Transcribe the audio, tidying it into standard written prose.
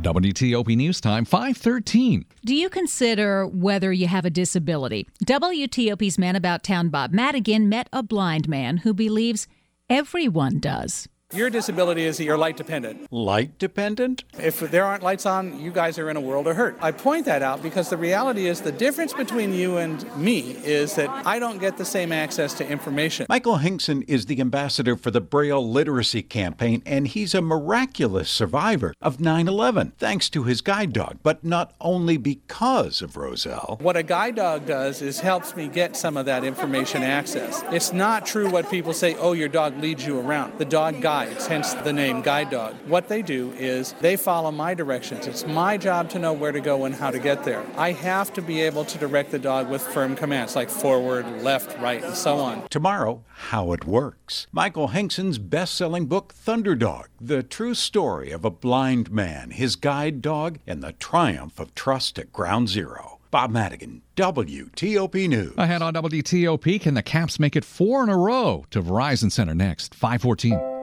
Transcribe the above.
WTOP News Time, 5:13. Do you consider whether you have a disability? WTOP's Man About Town Bob Madigan met a blind man who believes everyone does. Your disability is that you're light dependent. Light dependent? If there aren't lights on, you guys are in a world of hurt. I point that out because the reality is the difference between you and me is that I don't get the same access to information. Michael Hinkson is the ambassador for the Braille Literacy Campaign, and he's a miraculous survivor of 9/11, thanks to his guide dog, but not only because of Roselle. What a guide dog does is helps me get some of that information access. It's not true what people say, oh, your dog leads you around. The dog guides, hence the name guide dog. What they do is they follow my directions. It's my job to know where to go and how to get there. I have to be able to direct the dog with firm commands like forward, left, right, and so on. Tomorrow, how it works. Michael Hinkson's best-selling book, Thunderdog, the true story of a blind man, his guide dog, and the triumph of trust at Ground Zero. Bob Madigan, WTOP News. Ahead on WTOP, can the Caps make it 4 in a row to Verizon Center next? 5:14.